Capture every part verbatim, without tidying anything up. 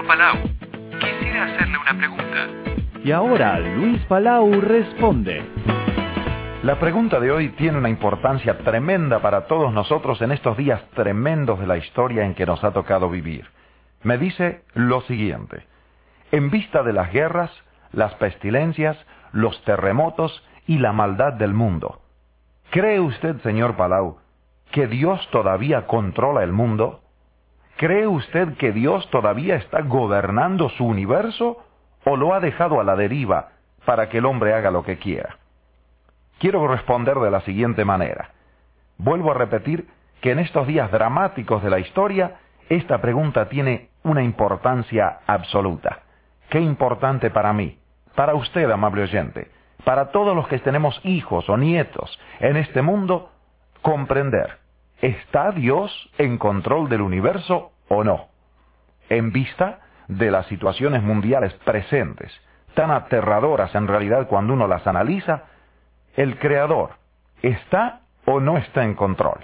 Palau. Quisiera hacerle una pregunta. Y ahora Luis Palau responde. La pregunta de hoy tiene una importancia tremenda para todos nosotros en estos días tremendos de la historia en que nos ha tocado vivir. Me dice lo siguiente: en vista de las guerras, las pestilencias, los terremotos y la maldad del mundo, ¿cree usted, señor Palau, que Dios todavía controla el mundo? ¿Cree usted que Dios todavía está gobernando su universo o lo ha dejado a la deriva para que el hombre haga lo que quiera? Quiero responder de la siguiente manera. Vuelvo a repetir que en estos días dramáticos de la historia, esta pregunta tiene una importancia absoluta. Qué importante para mí, para usted, amable oyente, para todos los que tenemos hijos o nietos en este mundo, comprender: ¿está Dios en control del universo o no? En vista de las situaciones mundiales presentes, tan aterradoras en realidad cuando uno las analiza, ¿el Creador está o no está en control?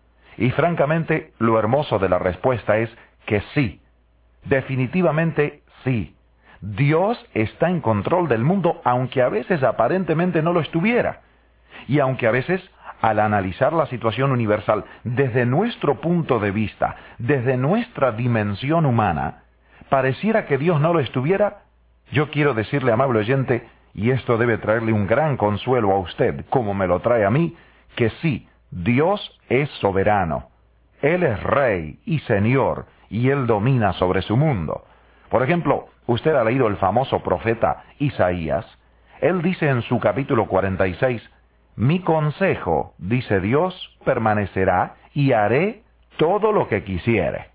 Y francamente, lo hermoso de la respuesta es que sí, definitivamente sí. Dios está en control del mundo, aunque a veces aparentemente no lo estuviera. Y aunque a veces, al analizar la situación universal desde nuestro punto de vista, desde nuestra dimensión humana, pareciera que Dios no lo estuviera, yo quiero decirle, amable oyente, y esto debe traerle un gran consuelo a usted, como me lo trae a mí, que sí, Dios es soberano. Él es Rey y Señor, y Él domina sobre su mundo. Por ejemplo, usted ha leído el famoso profeta Isaías. Él dice en su capítulo cuarenta y seis, mi consejo, dice Dios, permanecerá y haré todo lo que quisiere.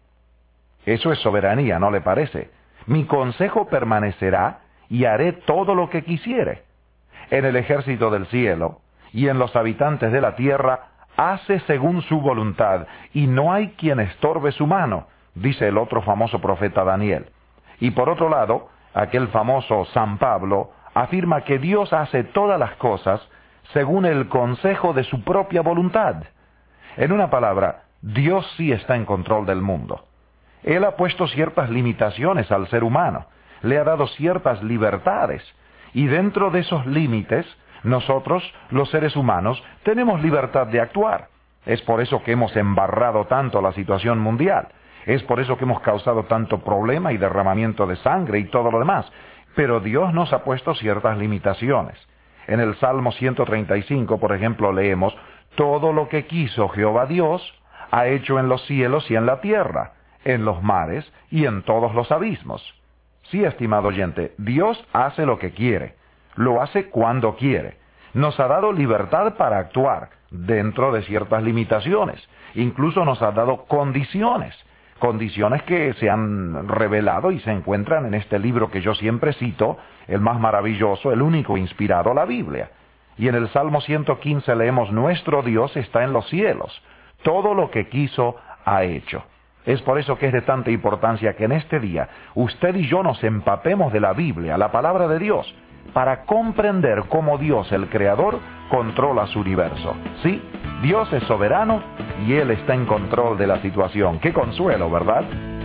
Eso es soberanía, ¿no le parece? Mi consejo permanecerá y haré todo lo que quisiere. En el ejército del cielo y en los habitantes de la tierra hace según su voluntad, y no hay quien estorbe su mano, dice el otro famoso profeta Daniel. Y por otro lado, aquel famoso San Pablo afirma que Dios hace todas las cosas según el consejo de su propia voluntad. En una palabra, Dios sí está en control del mundo. Él ha puesto ciertas limitaciones al ser humano, le ha dado ciertas libertades, y dentro de esos límites, nosotros, los seres humanos, tenemos libertad de actuar. Es por eso que hemos embarrado tanto la situación mundial. Es por eso que hemos causado tanto problema y derramamiento de sangre y todo lo demás. Pero Dios nos ha puesto ciertas limitaciones. En el Salmo ciento treinta y cinco, por ejemplo, leemos: todo lo que quiso Jehová Dios ha hecho en los cielos y en la tierra, en los mares y en todos los abismos. Sí, estimado oyente, Dios hace lo que quiere, lo hace cuando quiere. Nos ha dado libertad para actuar dentro de ciertas limitaciones. Incluso nos ha dado condiciones. Condiciones que se han revelado y se encuentran en este libro que yo siempre cito, el más maravilloso, el único inspirado, la Biblia. Y en el Salmo ciento quince leemos: nuestro Dios está en los cielos, todo lo que quiso ha hecho. Es por eso que es de tanta importancia que en este día usted y yo nos empapemos de la Biblia, la palabra de Dios, para comprender cómo Dios, el Creador, controla su universo. Sí, Dios es soberano y Él está en control de la situación. ¡Qué consuelo!, ¿verdad?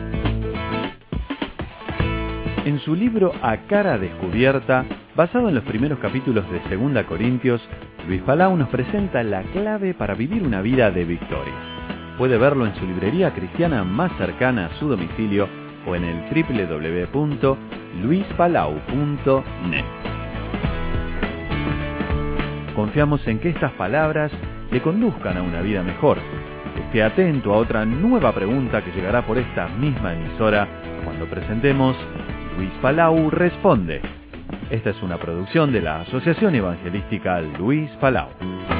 En su libro A Cara Descubierta, basado en los primeros capítulos de Segunda Corintios, Luis Palau nos presenta la clave para vivir una vida de victoria. Puede verlo en su librería cristiana más cercana a su domicilio o en el doble u doble u doble u punto luis palau punto net. Confiamos en que estas palabras le conduzcan a una vida mejor. Esté atento a otra nueva pregunta que llegará por esta misma emisora cuando presentemos Luis Palau Responde. Esta es una producción de la Asociación Evangelística Luis Palau.